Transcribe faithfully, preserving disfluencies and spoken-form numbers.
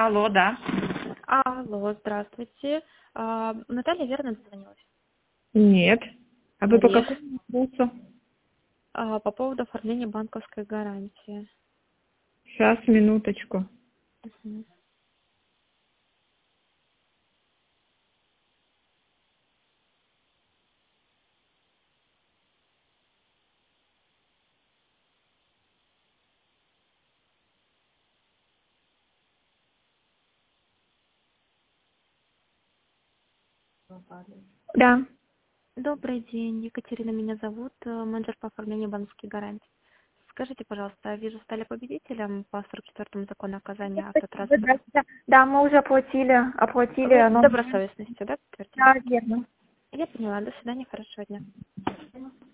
Алло, да. Алло, здравствуйте. А, Наталья, верно дозвонилась? Нет. А вы по Нет. какому вопросу? А, По поводу оформления банковской гарантии. Сейчас, минуточку. Мгм. Да. Добрый день, Екатерина меня зовут, э, менеджер по оформлению банковских гарантий. Скажите, пожалуйста, вижу, стали победителем по сорок четвёртому закону оказания Спасибо, да, автотрансфера. да. Да, мы уже оплатили, оплатили Вы с оно. добросовестностью, да, подтвердили? Да, верно. Я поняла. До свидания, хорошего дня.